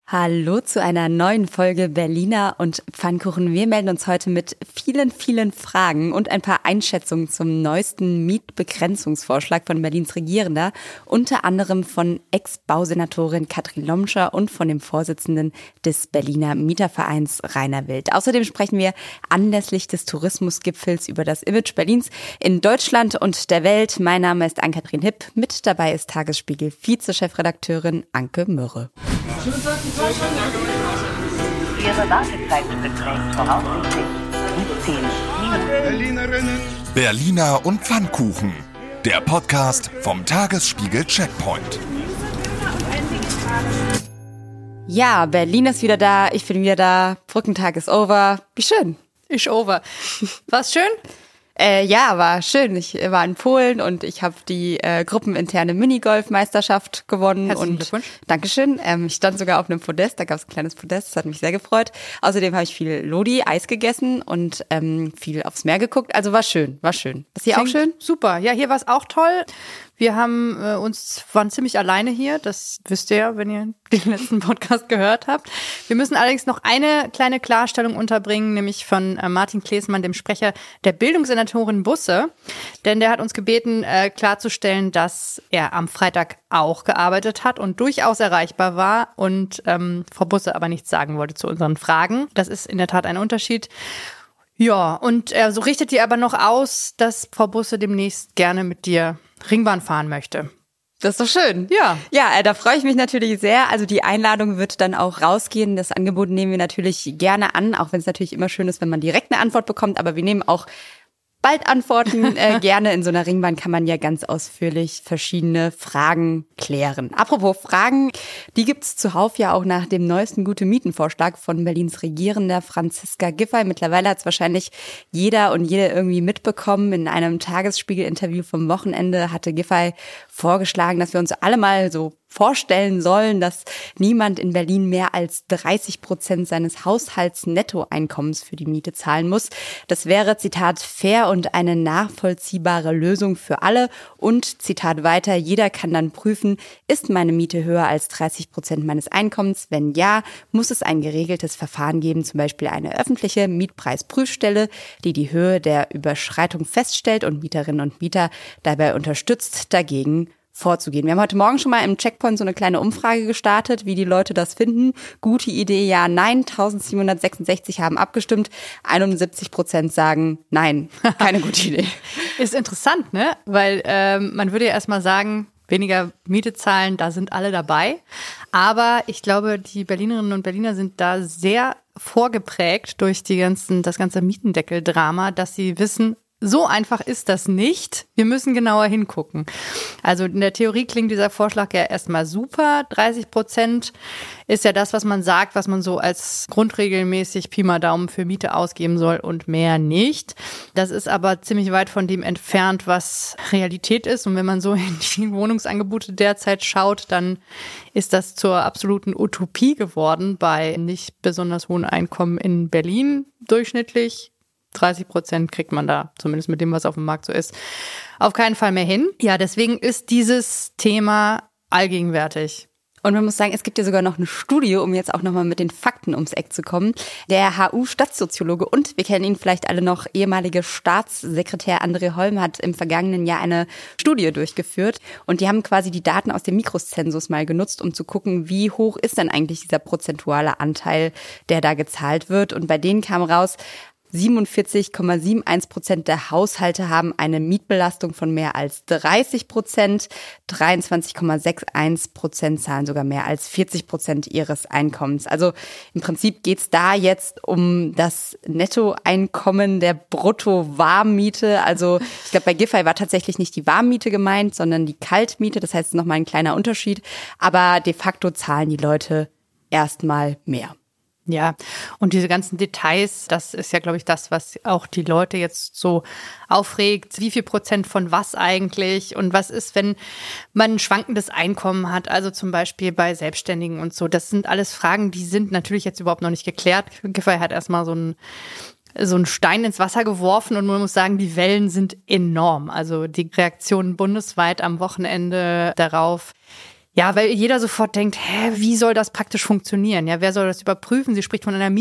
Hallo zu einer neuen Folge Berliner und Pfannkuchen. Wir melden uns heute mit vielen, vielen Fragen und ein paar Einschätzungen zum neuesten Mietbegrenzungsvorschlag von Berlins Regierender, unter anderem von Ex-Bausenatorin Katrin Lomscher und von dem Vorsitzenden des Berliner Mietervereins Rainer Wild. Außerdem sprechen wir anlässlich des Tourismusgipfels über das Image Berlins in Deutschland und der Welt. Mein Name ist Ann-Kathrin Hipp. Mit dabei ist Tagesspiegel-Vize-Chefredakteurin Anke Mürre. Ihre Wartezeit beträgt voraussichtlich 15 Minuten. Berliner und Pfannkuchen, der Podcast vom Tagesspiegel Checkpoint. Ja, Berlin ist wieder da, ich bin wieder da, Brückentag ist over. Wie schön. Ist over. War's schön? Ja, war schön. Ich war in Polen und ich habe die gruppeninterne Minigolf-Meisterschaft gewonnen. Herzlichen und Glückwunsch. Dankeschön. Ich stand sogar auf einem Podest, da gab es ein kleines Podest, das hat mich sehr gefreut. Außerdem habe ich viel Lodi, Eis gegessen und viel aufs Meer geguckt. Also war schön, war schön. Ist hier auch schön? Super. Ja, hier war es auch toll. Wir haben waren ziemlich alleine hier. Das wisst ihr ja, wenn ihr den letzten Podcast gehört habt. Wir müssen allerdings noch eine kleine Klarstellung unterbringen, nämlich von Martin Klesmann, dem Sprecher der Bildungssenatorin Busse. Denn der hat uns gebeten, klarzustellen, dass er am Freitag auch gearbeitet hat und durchaus erreichbar war und Frau Busse aber nichts sagen wollte zu unseren Fragen. Das ist in der Tat ein Unterschied. Ja, und so richtet ihr aber noch aus, dass Frau Busse demnächst gerne mit dir Ringbahn fahren möchte. Das ist doch schön. Ja. Ja, da freue ich mich natürlich sehr. Also die Einladung wird dann auch rausgehen. Das Angebot nehmen wir natürlich gerne an, auch wenn es natürlich immer schön ist, wenn man direkt eine Antwort bekommt. Aber wir nehmen auch bald Antworten gerne. In so einer Ringbahn kann man ja ganz ausführlich verschiedene Fragen klären. Apropos Fragen, die gibt's zuhauf ja auch nach dem neuesten Gute-Mieten-Vorschlag von Berlins Regierender Franziska Giffey. Mittlerweile hat's wahrscheinlich jeder und jede irgendwie mitbekommen. In einem Tagesspiegel-Interview vom Wochenende hatte Giffey vorgeschlagen, dass wir uns alle mal so vorstellen sollen, dass niemand in Berlin mehr als 30% seines Haushaltsnettoeinkommens für die Miete zahlen muss. Das wäre, Zitat, fair und eine nachvollziehbare Lösung für alle. Und, Zitat weiter, jeder kann dann prüfen, ist meine Miete höher als 30% meines Einkommens? Wenn ja, muss es ein geregeltes Verfahren geben, zum Beispiel eine öffentliche Mietpreisprüfstelle, die die Höhe der Überschreitung feststellt und Mieterinnen und Mieter dabei unterstützt, dagegen vorzugehen. Wir haben heute Morgen schon mal im Checkpoint so eine kleine Umfrage gestartet, wie die Leute das finden. Gute Idee, ja, nein. 1766 haben abgestimmt. 71% sagen nein, keine gute Idee. Ist interessant, ne? Weil man würde ja erstmal sagen, weniger Miete zahlen, da sind alle dabei. Aber ich glaube, die Berlinerinnen und Berliner sind da sehr vorgeprägt durch das ganze Mietendeckel-Drama, dass sie wissen, so einfach ist das nicht. Wir müssen genauer hingucken. Also in der Theorie klingt dieser Vorschlag ja erstmal super. 30% ist ja das, was man sagt, was man so als grundregelmäßig Pi mal Daumen für Miete ausgeben soll und mehr nicht. Das ist aber ziemlich weit von dem entfernt, was Realität ist. Und wenn man so in die Wohnungsangebote derzeit schaut, dann ist das zur absoluten Utopie geworden bei nicht besonders hohen Einkommen in Berlin durchschnittlich. 30% kriegt man da, zumindest mit dem, was auf dem Markt so ist, auf keinen Fall mehr hin. Ja, deswegen ist dieses Thema allgegenwärtig. Und man muss sagen, es gibt ja sogar noch eine Studie, um jetzt auch nochmal mit den Fakten ums Eck zu kommen. Der HU-Stadtsoziologe und, wir kennen ihn vielleicht alle noch, ehemalige Staatssekretär André Holm hat im vergangenen Jahr eine Studie durchgeführt. Und die haben quasi die Daten aus dem Mikroszensus mal genutzt, um zu gucken, wie hoch ist denn eigentlich dieser prozentuale Anteil, der da gezahlt wird. Und bei denen kam raus, 47,71% der Haushalte haben eine Mietbelastung von mehr als 30%, 23,61% zahlen sogar mehr als 40% ihres Einkommens. Also im Prinzip geht's da jetzt um das Nettoeinkommen der Brutto-Warmmiete. Also ich glaube, bei Giffey war tatsächlich nicht die Warmmiete gemeint, sondern die Kaltmiete. Das heißt, nochmal ein kleiner Unterschied. Aber de facto zahlen die Leute erstmal mehr. Ja, und diese ganzen Details, das ist ja, glaube ich, das, was auch die Leute jetzt so aufregt. Wie viel Prozent von was eigentlich? Und was ist, wenn man ein schwankendes Einkommen hat? Also zum Beispiel bei Selbstständigen und so. Das sind alles Fragen, die sind natürlich jetzt überhaupt noch nicht geklärt. Giffey hat erstmal so einen Stein ins Wasser geworfen und man muss sagen, die Wellen sind enorm. Also die Reaktionen bundesweit am Wochenende darauf, Ja, weil jeder sofort denkt, wie soll das praktisch funktionieren? Ja, wer soll das überprüfen? Sie spricht von einer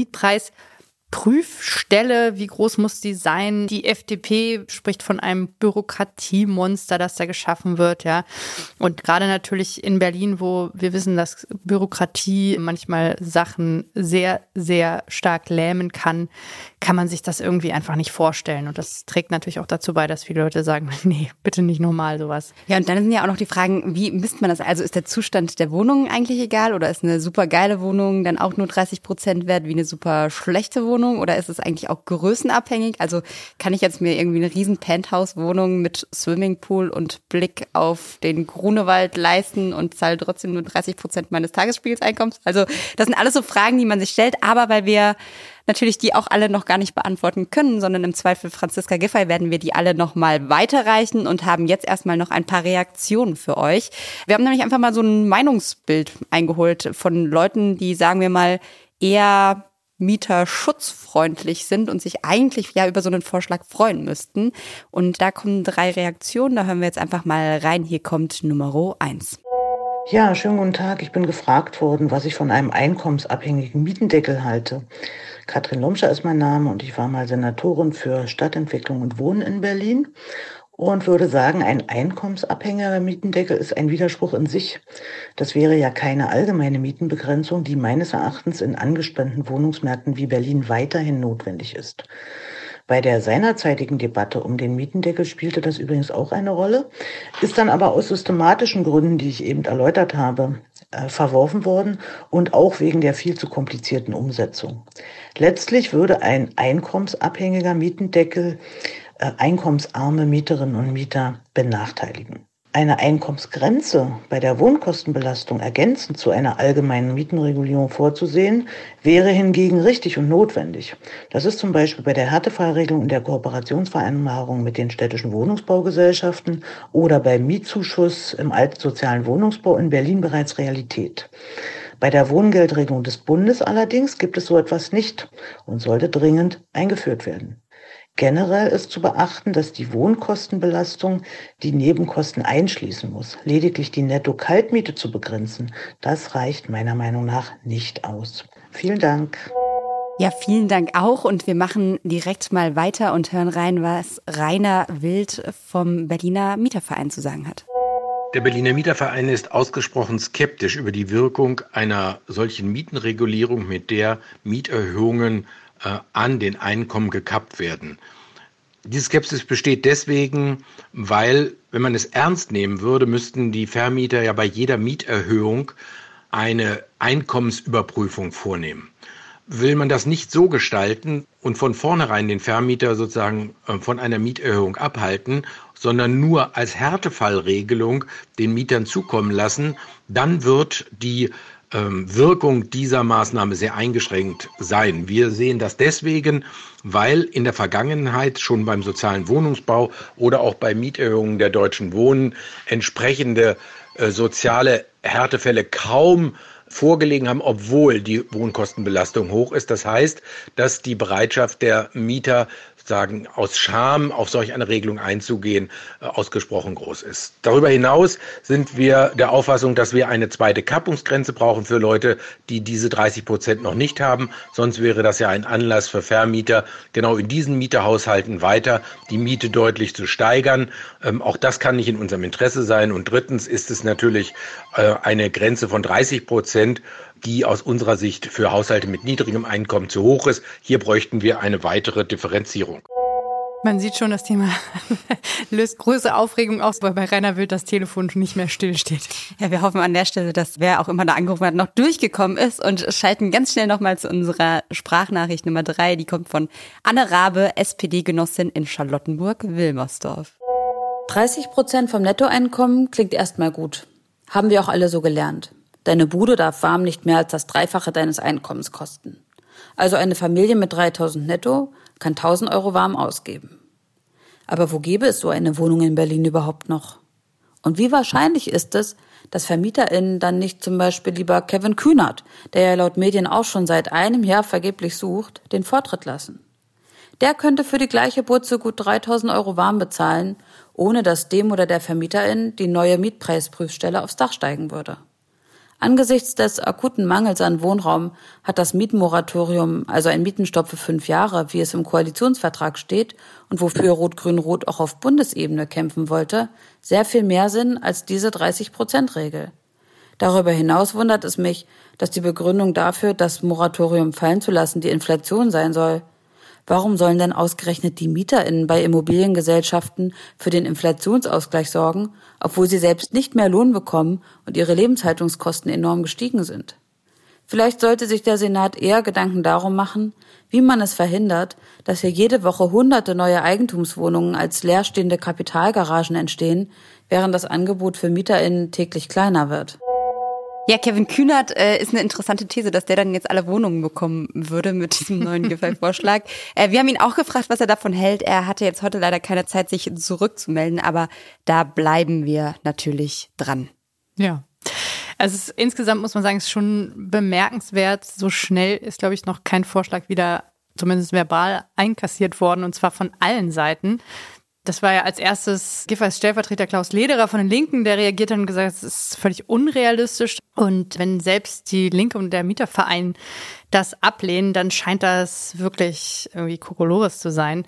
Mietpreisprüfstelle. Wie groß muss die sein? Die FDP spricht von einem Bürokratiemonster, das da geschaffen wird, ja. Und gerade natürlich in Berlin, wo wir wissen, dass Bürokratie manchmal Sachen sehr, sehr stark lähmen kann man sich das irgendwie einfach nicht vorstellen. Und das trägt natürlich auch dazu bei, dass viele Leute sagen, nee, bitte nicht normal sowas. Ja, und dann sind ja auch noch die Fragen, wie misst man das? Also ist der Zustand der Wohnung eigentlich egal oder ist eine super geile Wohnung dann auch nur 30% wert wie eine super schlechte Wohnung oder ist es eigentlich auch größenabhängig? Also kann ich jetzt mir irgendwie eine riesen Penthouse-Wohnung mit Swimmingpool und Blick auf den Grunewald leisten und zahle trotzdem nur 30% meines Tagesspiegelseinkommens? Also das sind alles so Fragen, die man sich stellt, aber weil wir natürlich die auch alle noch gar nicht beantworten können, sondern im Zweifel Franziska Giffey werden wir die alle noch mal weiterreichen und haben jetzt erstmal noch ein paar Reaktionen für euch. Wir haben nämlich einfach mal so ein Meinungsbild eingeholt von Leuten, die, sagen wir mal, eher mieterschutzfreundlich sind und sich eigentlich ja über so einen Vorschlag freuen müssten. Und da kommen 3 Reaktionen, da hören wir jetzt einfach mal rein. Hier kommt Nummer 1. Ja, schönen guten Tag. Ich bin gefragt worden, was ich von einem einkommensabhängigen Mietendeckel halte. Katrin Lomscher ist mein Name und ich war mal Senatorin für Stadtentwicklung und Wohnen in Berlin und würde sagen, ein einkommensabhängiger Mietendeckel ist ein Widerspruch in sich. Das wäre ja keine allgemeine Mietenbegrenzung, die meines Erachtens in angespannten Wohnungsmärkten wie Berlin weiterhin notwendig ist. Bei der seinerzeitigen Debatte um den Mietendeckel spielte das übrigens auch eine Rolle, ist dann aber aus systematischen Gründen, die ich eben erläutert habe, verworfen worden und auch wegen der viel zu komplizierten Umsetzung. Letztlich würde ein einkommensabhängiger Mietendeckel einkommensarme Mieterinnen und Mieter benachteiligen. Eine Einkommensgrenze bei der Wohnkostenbelastung ergänzend zu einer allgemeinen Mietenregulierung vorzusehen, wäre hingegen richtig und notwendig. Das ist zum Beispiel bei der Härtefallregelung in der Kooperationsvereinbarung mit den städtischen Wohnungsbaugesellschaften oder beim Mietzuschuss im alten sozialen Wohnungsbau in Berlin bereits Realität. Bei der Wohngeldregelung des Bundes allerdings gibt es so etwas nicht und sollte dringend eingeführt werden. Generell ist zu beachten, dass die Wohnkostenbelastung die Nebenkosten einschließen muss. Lediglich die Netto-Kaltmiete zu begrenzen, das reicht meiner Meinung nach nicht aus. Vielen Dank. Ja, vielen Dank auch. Und wir machen direkt mal weiter und hören rein, was Rainer Wild vom Berliner Mieterverein zu sagen hat. Der Berliner Mieterverein ist ausgesprochen skeptisch über die Wirkung einer solchen Mietenregulierung, mit der Mieterhöhungen an den Einkommen gekappt werden. Diese Skepsis besteht deswegen, weil, wenn man es ernst nehmen würde, müssten die Vermieter ja bei jeder Mieterhöhung eine Einkommensüberprüfung vornehmen. Will man das nicht so gestalten und von vornherein den Vermieter sozusagen von einer Mieterhöhung abhalten, sondern nur als Härtefallregelung den Mietern zukommen lassen, dann wird die Wirkung dieser Maßnahme sehr eingeschränkt sein. Wir sehen das deswegen, weil in der Vergangenheit schon beim sozialen Wohnungsbau oder auch bei Mieterhöhungen der Deutschen Wohnen entsprechende soziale Härtefälle kaum vorgelegen haben, obwohl die Wohnkostenbelastung hoch ist. Das heißt, dass die Bereitschaft der Mieter, sagen, aus Scham auf solch eine Regelung einzugehen, ausgesprochen groß ist. Darüber hinaus sind wir der Auffassung, dass wir eine zweite Kappungsgrenze brauchen für Leute, die diese 30% noch nicht haben. Sonst wäre das ja ein Anlass für Vermieter, genau in diesen Mieterhaushalten weiter die Miete deutlich zu steigern. Auch das kann nicht in unserem Interesse sein. Und drittens ist es natürlich eine Grenze von 30%, die aus unserer Sicht für Haushalte mit niedrigem Einkommen zu hoch ist. Hier bräuchten wir eine weitere Differenzierung. Man sieht schon, das Thema löst große Aufregung aus, weil bei Rainer Wild das Telefon nicht mehr stillsteht. Ja, wir hoffen an der Stelle, dass wer auch immer da angerufen hat, noch durchgekommen ist und schalten ganz schnell nochmal zu unserer Sprachnachricht Nummer 3. Die kommt von Anne Rabe, SPD-Genossin in Charlottenburg-Wilmersdorf. 30% vom Nettoeinkommen klingt erstmal gut. Haben wir auch alle so gelernt. Deine Bude darf warm nicht mehr als das Dreifache deines Einkommens kosten. Also eine Familie mit 3.000 netto kann 1.000 Euro warm ausgeben. Aber wo gäbe es so eine Wohnung in Berlin überhaupt noch? Und wie wahrscheinlich ist es, dass VermieterInnen dann nicht zum Beispiel lieber Kevin Kühnert, der ja laut Medien auch schon seit einem Jahr vergeblich sucht, den Vortritt lassen? Der könnte für die gleiche Butze gut 3.000 € warm bezahlen, ohne dass dem oder der Vermieterin die neue Mietpreisprüfstelle aufs Dach steigen würde. Angesichts des akuten Mangels an Wohnraum hat das Mietenmoratorium, also ein Mietenstopp für 5 Jahre, wie es im Koalitionsvertrag steht und wofür Rot-Grün-Rot auch auf Bundesebene kämpfen wollte, sehr viel mehr Sinn als diese 30%-Regel. Darüber hinaus wundert es mich, dass die Begründung dafür, das Moratorium fallen zu lassen, die Inflation sein soll. Warum sollen denn ausgerechnet die MieterInnen bei Immobiliengesellschaften für den Inflationsausgleich sorgen, obwohl sie selbst nicht mehr Lohn bekommen und ihre Lebenshaltungskosten enorm gestiegen sind? Vielleicht sollte sich der Senat eher Gedanken darum machen, wie man es verhindert, dass hier jede Woche hunderte neue Eigentumswohnungen als leerstehende Kapitalgaragen entstehen, während das Angebot für MieterInnen täglich kleiner wird. Ja, Kevin Kühnert ist eine interessante These, dass der dann jetzt alle Wohnungen bekommen würde mit diesem neuen Giffey-Vorschlag. Wir haben ihn auch gefragt, was er davon hält. Er hatte jetzt heute leider keine Zeit, sich zurückzumelden, aber da bleiben wir natürlich dran. Ja. Also insgesamt muss man sagen, es ist schon bemerkenswert. So schnell ist, glaube ich, noch kein Vorschlag wieder, zumindest verbal, einkassiert worden, und zwar von allen Seiten. Das war ja als erstes Giffey's Stellvertreter Klaus Lederer von den Linken, der reagiert hat und gesagt, es ist völlig unrealistisch. Und wenn selbst die Linke und der Mieterverein das ablehnen, dann scheint das wirklich irgendwie Kokolores zu sein.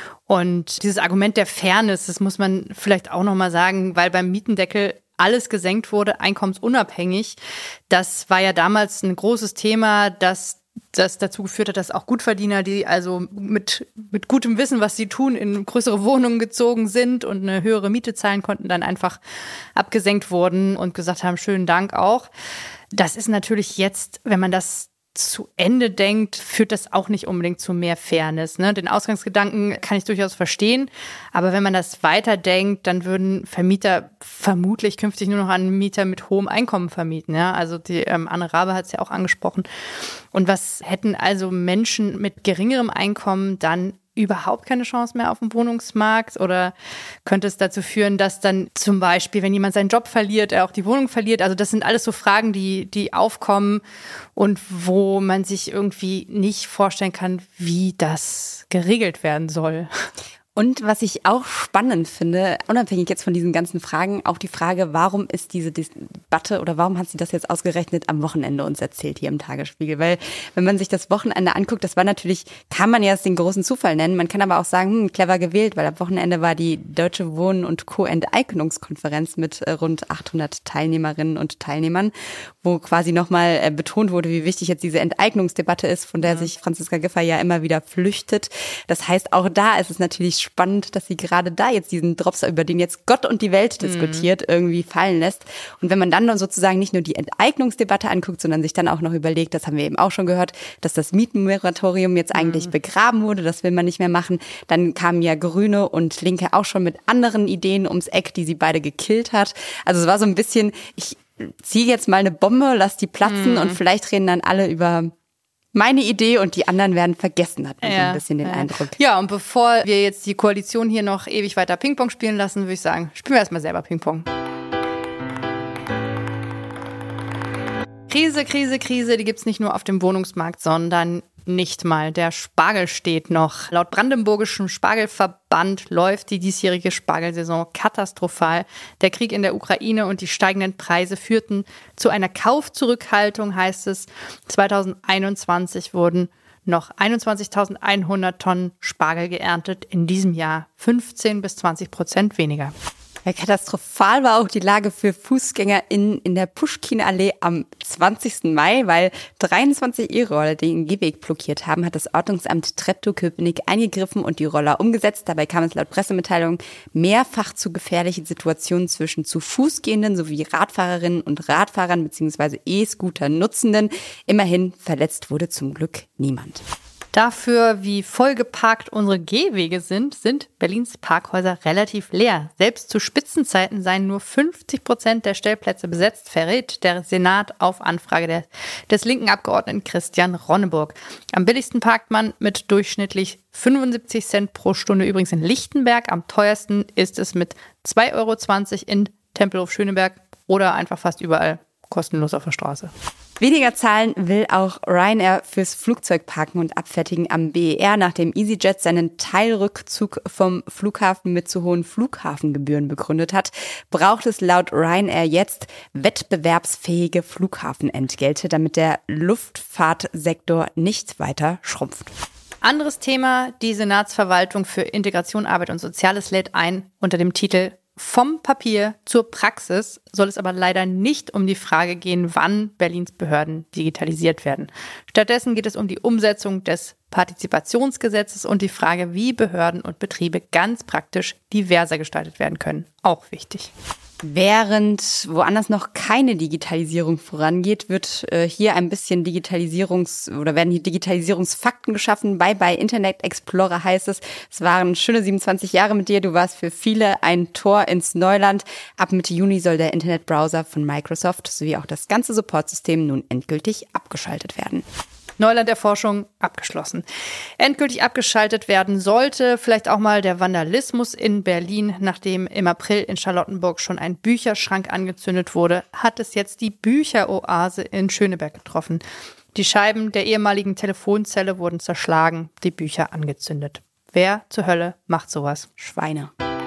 Und dieses Argument der Fairness, das muss man vielleicht auch nochmal sagen, weil beim Mietendeckel alles gesenkt wurde, einkommensunabhängig. Das war ja damals ein großes Thema, das dazu geführt hat, dass auch Gutverdiener, die also mit gutem Wissen, was sie tun, in größere Wohnungen gezogen sind und eine höhere Miete zahlen konnten, dann einfach abgesenkt wurden und gesagt haben, schönen Dank auch. Das ist natürlich jetzt, wenn man das zu Ende denkt, führt das auch nicht unbedingt zu mehr Fairness. Ne? Den Ausgangsgedanken kann ich durchaus verstehen, aber wenn man das weiterdenkt, dann würden Vermieter vermutlich künftig nur noch an Mieter mit hohem Einkommen vermieten. Ja? Also die Anne Rabe hat es ja auch angesprochen. Und was hätten also Menschen mit geringerem Einkommen dann überhaupt keine Chance mehr auf dem Wohnungsmarkt? Oder könnte es dazu führen, dass dann zum Beispiel, wenn jemand seinen Job verliert, er auch die Wohnung verliert? Also das sind alles so Fragen, die aufkommen und wo man sich irgendwie nicht vorstellen kann, wie das geregelt werden soll. Und was ich auch spannend finde, unabhängig jetzt von diesen ganzen Fragen, auch die Frage, warum ist diese Debatte oder warum hat sie das jetzt ausgerechnet am Wochenende uns erzählt hier im Tagesspiegel? Weil wenn man sich das Wochenende anguckt, das war natürlich, kann man ja den großen Zufall nennen, man kann aber auch sagen, clever gewählt, weil am Wochenende war die Deutsche Wohnen- und Co-Enteignungskonferenz mit rund 800 Teilnehmerinnen und Teilnehmern, wo quasi nochmal betont wurde, wie wichtig jetzt diese Enteignungsdebatte ist, von der sich Franziska Giffey ja immer wieder flüchtet. Das heißt, auch da ist es natürlich spannend, dass sie gerade da jetzt diesen Drops, über den jetzt Gott und die Welt diskutiert, irgendwie fallen lässt. Und wenn man dann sozusagen nicht nur die Enteignungsdebatte anguckt, sondern sich dann auch noch überlegt, das haben wir eben auch schon gehört, dass das Mietenmoratorium jetzt eigentlich begraben wurde, das will man nicht mehr machen. Dann kamen ja Grüne und Linke auch schon mit anderen Ideen ums Eck, die sie beide gekillt hat. Also es war so ein bisschen, ich ziehe jetzt mal eine Bombe, lass die platzen und vielleicht reden dann alle über meine Idee und die anderen werden vergessen, hat man so ein bisschen den Eindruck. Ja, und bevor wir jetzt die Koalition hier noch ewig weiter Ping-Pong spielen lassen, würde ich sagen, spielen wir erstmal selber Ping-Pong. Krise, Krise, Krise, die gibt's nicht nur auf dem Wohnungsmarkt, sondern nicht mal. Der Spargel steht noch. Laut Brandenburgischem Spargelverband läuft die diesjährige Spargelsaison katastrophal. Der Krieg in der Ukraine und die steigenden Preise führten zu einer Kaufzurückhaltung, heißt es. 2021 wurden noch 21.100 Tonnen Spargel geerntet. In diesem Jahr 15-20% weniger. Ja, katastrophal war auch die Lage für FußgängerInnen in der Puschkin-Allee am 20. Mai, weil 23 E-Roller den Gehweg blockiert haben, hat das Ordnungsamt Treptow-Köpenick eingegriffen und die Roller umgesetzt. Dabei kam es laut Pressemitteilung mehrfach zu gefährlichen Situationen zwischen zu Fuß gehenden sowie Radfahrerinnen und Radfahrern bzw. E-Scooter-Nutzenden. Immerhin verletzt wurde zum Glück niemand. Dafür, wie vollgeparkt unsere Gehwege sind Berlins Parkhäuser relativ leer. Selbst zu Spitzenzeiten seien nur 50% der Stellplätze besetzt, verrät der Senat auf Anfrage des linken Abgeordneten Christian Ronneburg. Am billigsten parkt man mit durchschnittlich 75 Cent pro Stunde übrigens in Lichtenberg. Am teuersten ist es mit 2,20 € in Tempelhof Schöneberg oder einfach fast überall kostenlos auf der Straße. Weniger zahlen will auch Ryanair fürs Flugzeugparken und Abfertigen am BER, nachdem EasyJet seinen Teilrückzug vom Flughafen mit zu hohen Flughafengebühren begründet hat, braucht es laut Ryanair jetzt wettbewerbsfähige Flughafenentgelte, damit der Luftfahrtsektor nicht weiter schrumpft. Anderes Thema, die Senatsverwaltung für Integration, Arbeit und Soziales lädt ein unter dem Titel Vom Papier zur Praxis, soll es aber leider nicht um die Frage gehen, wann Berlins Behörden digitalisiert werden. Stattdessen geht es um die Umsetzung des Partizipationsgesetzes und die Frage, wie Behörden und Betriebe ganz praktisch diverser gestaltet werden können. Auch wichtig. Während woanders noch keine Digitalisierung vorangeht, wird hier ein bisschen werden hier Digitalisierungsfakten geschaffen. Bei Internet Explorer heißt es, es waren schöne 27 Jahre mit dir, du warst für viele ein Tor ins Neuland. Ab Mitte Juni soll der Internetbrowser von Microsoft sowie auch das ganze Supportsystem nun endgültig abgeschaltet werden. Neuland-Erforschung abgeschlossen. Endgültig abgeschaltet werden sollte vielleicht auch mal der Vandalismus in Berlin. Nachdem im April in Charlottenburg schon ein Bücherschrank angezündet wurde, hat es jetzt die Bücheroase in Schöneberg getroffen. Die Scheiben der ehemaligen Telefonzelle wurden zerschlagen, die Bücher angezündet. Wer zur Hölle macht sowas? Schweine.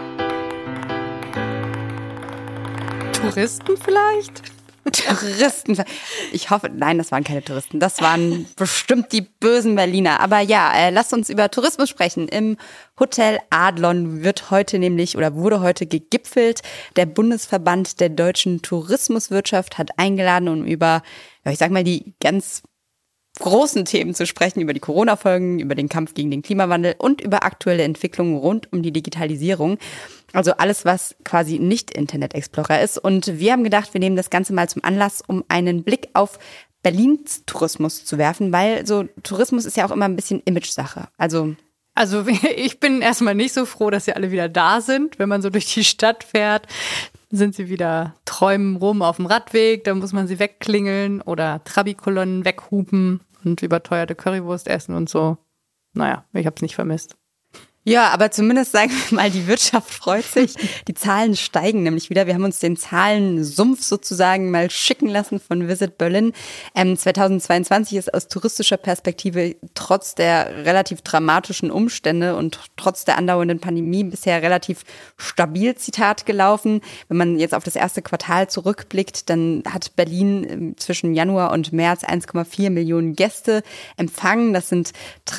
Touristen vielleicht? Touristen. Ich hoffe, nein, das waren keine Touristen. Das waren bestimmt die bösen Berliner. Aber ja, lasst uns über Tourismus sprechen. Im Hotel Adlon wurde heute gegipfelt. Der Bundesverband der deutschen Tourismuswirtschaft hat eingeladen, um über, die ganz großen Themen zu sprechen, über die Corona-Folgen, über den Kampf gegen den Klimawandel und über aktuelle Entwicklungen rund um die Digitalisierung. Also alles, was quasi nicht Internet Explorer ist. Und wir haben gedacht, wir nehmen das Ganze mal zum Anlass, um einen Blick auf Berlins Tourismus zu werfen, weil so Tourismus ist ja auch immer ein bisschen Image-Sache. Also ich bin erstmal nicht so froh, dass sie alle wieder da sind. Wenn man so durch die Stadt fährt, sind sie wieder träumen rum auf dem Radweg, dann muss man sie wegklingeln oder Trabi-Kolonnen weghupen und überteuerte Currywurst essen und so. Naja, ich hab's nicht vermisst. Ja, aber zumindest sagen wir mal, die Wirtschaft freut sich. Die Zahlen steigen nämlich wieder. Wir haben uns den Zahlensumpf sozusagen mal schicken lassen von Visit Berlin. 2022 ist aus touristischer Perspektive trotz der relativ dramatischen Umstände und trotz der andauernden Pandemie bisher relativ stabil, Zitat, gelaufen. Wenn man jetzt auf das erste Quartal zurückblickt, dann hat Berlin zwischen Januar und März 1,4 Millionen Gäste empfangen. Das sind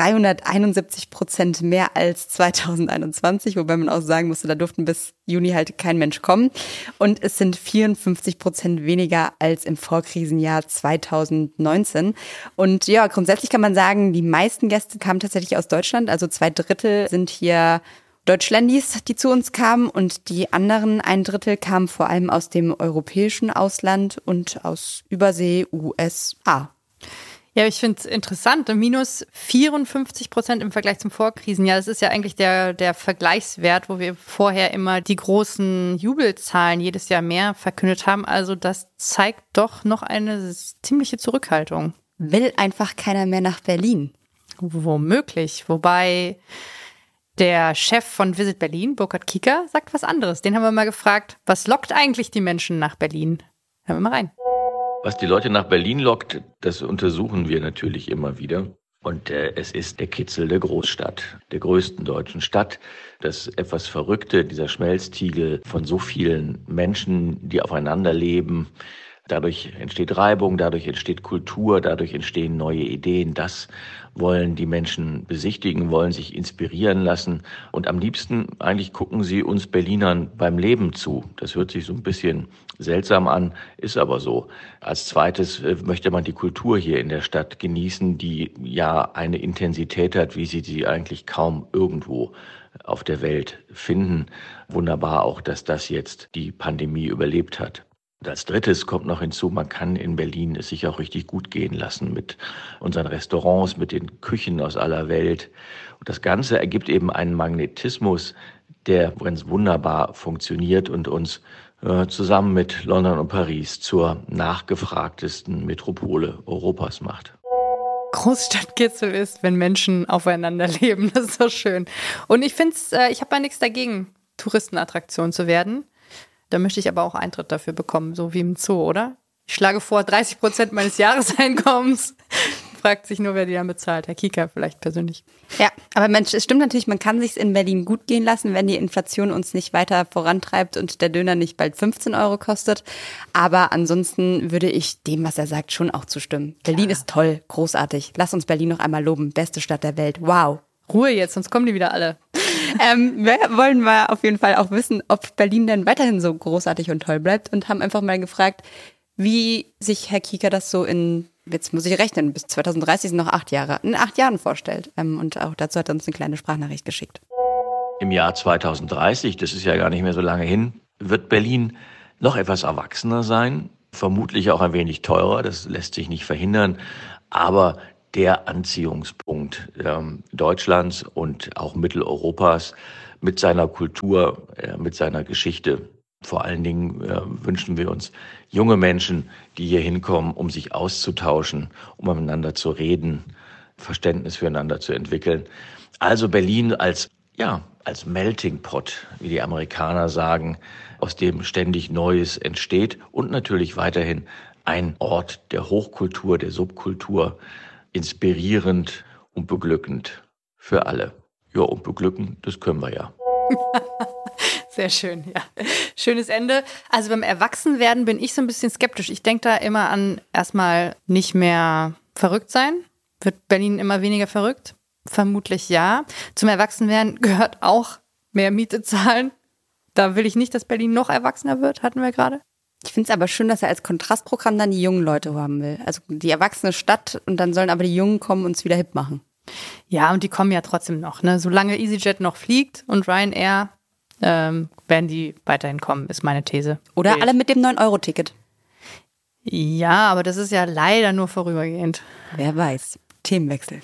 371% mehr als 2021, wobei man auch sagen musste, da durften bis Juni halt kein Mensch kommen. Und es sind 54% weniger als im Vorkrisenjahr 2019. Und ja, grundsätzlich kann man sagen, die meisten Gäste kamen tatsächlich aus Deutschland. Also 2/3 sind hier Deutschlandis, die zu uns kamen. Und die anderen 1/3 kamen vor allem aus dem europäischen Ausland und aus Übersee, USA. Ja, ich finde es interessant. Minus 54% im Vergleich zum Vorkrisenjahr. Das ist ja eigentlich der Vergleichswert, wo wir vorher immer die großen Jubelzahlen jedes Jahr mehr verkündet haben. Also das zeigt doch noch eine ziemliche Zurückhaltung. Will einfach keiner mehr nach Berlin. Womöglich. Wobei der Chef von Visit Berlin, Burkhard Kicker, sagt was anderes. Den haben wir mal gefragt, was lockt eigentlich die Menschen nach Berlin? Hören wir mal rein. Was die Leute nach Berlin lockt, das untersuchen wir natürlich immer wieder. Und es ist der Kitzel der Großstadt, der größten deutschen Stadt. Das etwas Verrückte, dieser Schmelztiegel von so vielen Menschen, die aufeinander leben. Dadurch entsteht Reibung, dadurch entsteht Kultur, dadurch entstehen neue Ideen. Das wollen die Menschen besichtigen, wollen sich inspirieren lassen. Und am liebsten eigentlich gucken sie uns Berlinern beim Leben zu. Das hört sich so ein bisschen seltsam an, ist aber so. Als zweites möchte man die Kultur hier in der Stadt genießen, die ja eine Intensität hat, wie sie eigentlich kaum irgendwo auf der Welt finden. Wunderbar auch, dass das jetzt die Pandemie überlebt hat. Und als drittes kommt noch hinzu, man kann in Berlin es sich auch richtig gut gehen lassen mit unseren Restaurants, mit den Küchen aus aller Welt. Und das Ganze ergibt eben einen Magnetismus, der ganz wunderbar funktioniert und uns zusammen mit London und Paris zur nachgefragtesten Metropole Europas macht. Großstadtkitzel ist, wenn Menschen aufeinander leben. Das ist doch schön. Und ich finde es, ich habe ja nichts dagegen, Touristenattraktion zu werden. Da möchte ich aber auch Eintritt dafür bekommen, so wie im Zoo, oder? Ich schlage vor 30% meines Jahreseinkommens. Fragt sich nur, wer die dann bezahlt. Herr Kieker vielleicht persönlich. Ja, aber Mensch, es stimmt natürlich, man kann sich's in Berlin gut gehen lassen, wenn die Inflation uns nicht weiter vorantreibt und der Döner nicht bald 15 € kostet. Aber ansonsten würde ich dem, was er sagt, schon auch zustimmen. Berlin ist toll, großartig. Lass uns Berlin noch einmal loben. Beste Stadt der Welt. Wow. Ruhe jetzt, sonst kommen die wieder alle. Wollen wir auf jeden Fall auch wissen, ob Berlin denn weiterhin so großartig und toll bleibt und haben einfach mal gefragt, wie sich Herr Kieker das so jetzt muss ich rechnen, bis 2030 sind noch 8 Jahre, in 8 Jahren vorstellt. Und auch dazu hat er uns eine kleine Sprachnachricht geschickt. Im Jahr 2030, das ist ja gar nicht mehr so lange hin, wird Berlin noch etwas erwachsener sein, vermutlich auch ein wenig teurer, das lässt sich nicht verhindern, aber der Anziehungspunkt Deutschlands und auch Mitteleuropas mit seiner Kultur, mit seiner Geschichte. Vor allen Dingen wünschen wir uns junge Menschen, die hier hinkommen, um sich auszutauschen, um miteinander zu reden, Verständnis füreinander zu entwickeln. Also Berlin als Melting Pot, wie die Amerikaner sagen, aus dem ständig Neues entsteht und natürlich weiterhin ein Ort der Hochkultur, der Subkultur, inspirierend und beglückend für alle. Ja, und beglücken, das können wir ja. Sehr schön, ja. Schönes Ende. Also beim Erwachsenwerden bin ich so ein bisschen skeptisch. Ich denke da immer an erstmal nicht mehr verrückt sein. Wird Berlin immer weniger verrückt? Vermutlich ja. Zum Erwachsenwerden gehört auch mehr Miete zahlen. Da will ich nicht, dass Berlin noch erwachsener wird, hatten wir gerade. Ich finde es aber schön, dass er als Kontrastprogramm dann die jungen Leute haben will. Also die erwachsene Stadt und dann sollen aber die Jungen kommen und es wieder hip machen. Ja, und die kommen ja trotzdem noch, ne? Solange EasyJet noch fliegt und Ryanair, werden die weiterhin kommen, ist meine These. Oder alle mit dem 9-Euro-Ticket. Ja, aber das ist ja leider nur vorübergehend. Wer weiß. Themenwechsel.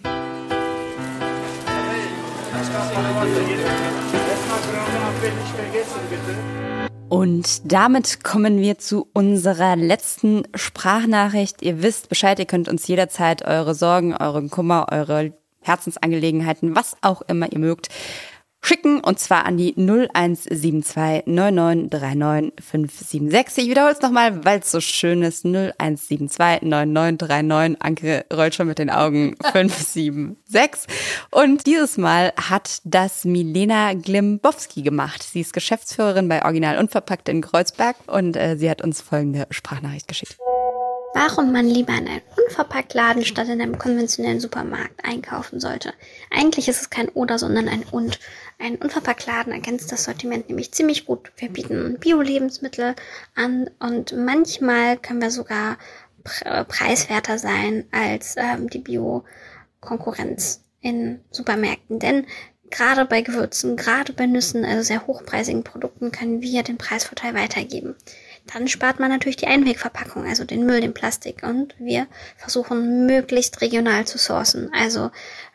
Und damit kommen wir zu unserer letzten Sprachnachricht. Ihr wisst Bescheid, ihr könnt uns jederzeit eure Sorgen, euren Kummer, eure Herzensangelegenheiten, was auch immer ihr mögt, schicken, und zwar an die 0172 9939 576. Ich wiederhole es nochmal, weil es so schön ist. 0172 9939. Anke rollt schon mit den Augen. 576. Und dieses Mal hat das Milena Glimbowski gemacht. Sie ist Geschäftsführerin bei Original Unverpackt in Kreuzberg und sie hat uns folgende Sprachnachricht geschickt. Warum man lieber in einem Unverpacktladen statt in einem konventionellen Supermarkt einkaufen sollte. Eigentlich ist es kein Oder, sondern ein Und. Ein Unverpacktladen ergänzt das Sortiment nämlich ziemlich gut. Wir bieten Bio-Lebensmittel an und manchmal können wir sogar preiswerter sein als die Bio-Konkurrenz in Supermärkten. Denn gerade bei Gewürzen, gerade bei Nüssen, also sehr hochpreisigen Produkten, können wir den Preisvorteil weitergeben. Dann spart man natürlich die Einwegverpackung, also den Müll, den Plastik, und wir versuchen möglichst regional zu sourcen. Also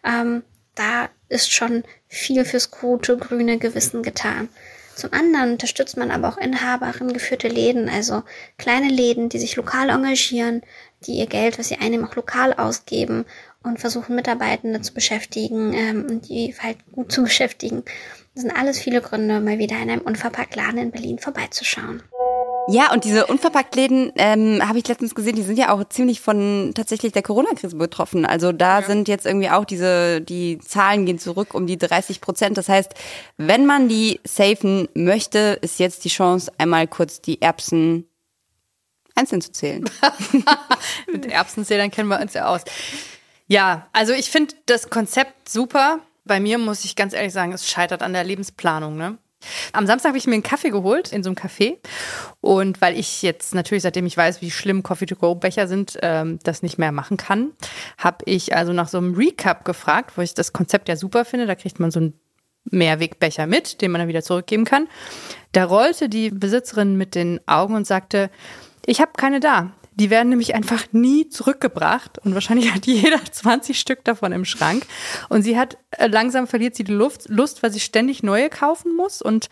da ist schon viel fürs gute, grüne Gewissen getan. Zum anderen unterstützt man aber auch Inhaberinnen geführte Läden, also kleine Läden, die sich lokal engagieren, die ihr Geld, was sie einnehmen, auch lokal ausgeben und versuchen Mitarbeitende zu beschäftigen und die halt gut zu beschäftigen. Das sind alles viele Gründe, mal wieder in einem Unverpacktladen in Berlin vorbeizuschauen. Ja, und diese Unverpacktläden habe ich letztens gesehen, die sind ja auch ziemlich von tatsächlich der Corona-Krise betroffen. Also da sind jetzt irgendwie auch die Zahlen gehen zurück um die 30%. Das heißt, wenn man die safen möchte, ist jetzt die Chance, einmal kurz die Erbsen einzeln zu zählen. Mit Erbsenzählern kennen wir uns ja aus. Ja, also ich finde das Konzept super. Bei mir muss ich ganz ehrlich sagen, es scheitert an der Lebensplanung, ne? Am Samstag habe ich mir einen Kaffee geholt in so einem Café, und weil ich jetzt natürlich, seitdem ich weiß, wie schlimm Coffee-to-go-Becher sind, das nicht mehr machen kann, habe ich also nach so einem Recap gefragt, wo ich das Konzept ja super finde. Da kriegt man so einen Mehrwegbecher mit, den man dann wieder zurückgeben kann. Da rollte die Besitzerin mit den Augen und sagte, ich habe keine da. Die werden nämlich einfach nie zurückgebracht und wahrscheinlich hat jeder 20 Stück davon im Schrank. Und sie hat, langsam verliert sie die Lust, weil sie ständig neue kaufen muss und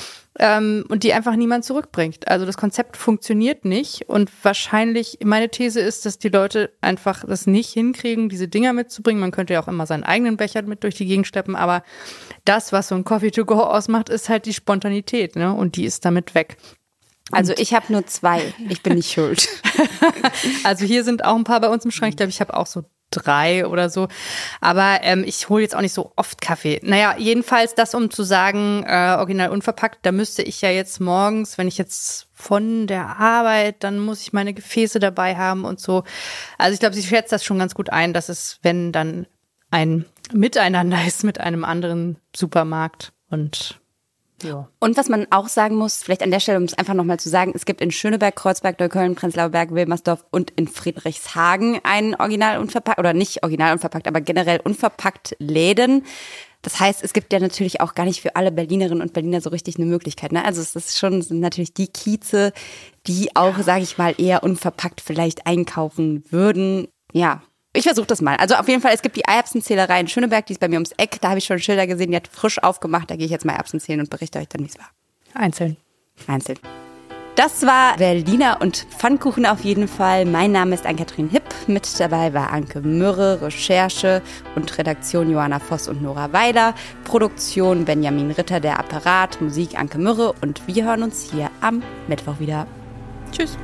die einfach niemand zurückbringt. Also das Konzept funktioniert nicht und wahrscheinlich, meine These ist, dass die Leute einfach das nicht hinkriegen, diese Dinger mitzubringen. Man könnte ja auch immer seinen eigenen Becher mit durch die Gegend schleppen, aber das, was so ein Coffee to go ausmacht, ist halt die Spontanität, ne? Und die ist damit weg. Also ich habe nur 2. Ich bin nicht schuld. Also hier sind auch ein paar bei uns im Schrank. Ich glaube, ich habe auch so 3 oder so. Aber ich hole jetzt auch nicht so oft Kaffee. Naja, jedenfalls das, um zu sagen, original unverpackt, da müsste ich ja jetzt morgens, wenn ich jetzt von der Arbeit, dann muss ich meine Gefäße dabei haben und so. Also ich glaube, sie schätzt das schon ganz gut ein, dass es, wenn dann ein Miteinander ist mit einem anderen Supermarkt und ja. Und was man auch sagen muss, vielleicht an der Stelle, um es einfach nochmal zu sagen, es gibt in Schöneberg, Kreuzberg, Neukölln, Prenzlauer Berg, Wilmersdorf und in Friedrichshagen einen original unverpackt, oder nicht original unverpackt, aber generell unverpackt Läden. Das heißt, es gibt ja natürlich auch gar nicht für alle Berlinerinnen und Berliner so richtig eine Möglichkeit. Ne? Also es ist schon, sind natürlich die Kieze, die auch, sage ich mal, eher unverpackt vielleicht einkaufen würden. Ja. Ich versuche das mal. Also auf jeden Fall, es gibt die Erbsenzählerei in Schöneberg, die ist bei mir ums Eck. Da habe ich schon Schilder gesehen, die hat frisch aufgemacht. Da gehe ich jetzt mal Erbsen zählen und berichte euch dann, wie es war. Einzeln. Das war Berliner und Pfannkuchen auf jeden Fall. Mein Name ist Ann-Kathrin Hipp. Mit dabei war Anke Mürre, Recherche und Redaktion Johanna Voss und Nora Weiler. Produktion Benjamin Ritter, der Apparat, Musik Anke Mürre. Und wir hören uns hier am Mittwoch wieder. Tschüss.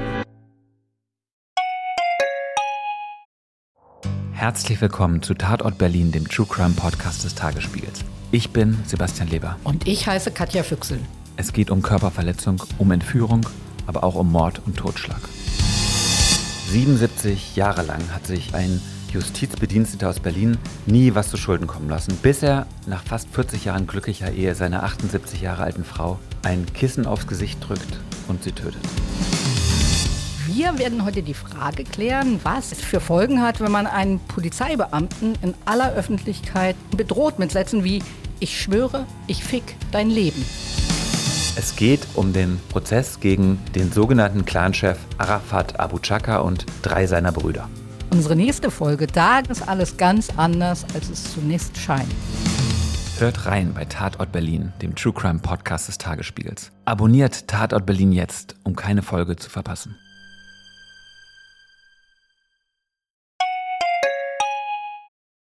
Herzlich willkommen zu Tatort Berlin, dem True Crime Podcast des Tagesspiegels. Ich bin Sebastian Leber. Und ich heiße Katja Füchsel. Es geht um Körperverletzung, um Entführung, aber auch um Mord und Totschlag. 77 Jahre lang hat sich ein Justizbediensteter aus Berlin nie was zu Schulden kommen lassen, bis er nach fast 40 Jahren glücklicher Ehe seiner 78 Jahre alten Frau ein Kissen aufs Gesicht drückt und sie tötet. Wir werden heute die Frage klären, was es für Folgen hat, wenn man einen Polizeibeamten in aller Öffentlichkeit bedroht mit Sätzen wie „Ich schwöre, ich fick dein Leben". Es geht um den Prozess gegen den sogenannten Clanchef Arafat Abu Chaka und 3 seiner Brüder. Unsere nächste Folge, da ist alles ganz anders, als es zunächst scheint. Hört rein bei Tatort Berlin, dem True Crime Podcast des Tagesspiegels. Abonniert Tatort Berlin jetzt, um keine Folge zu verpassen.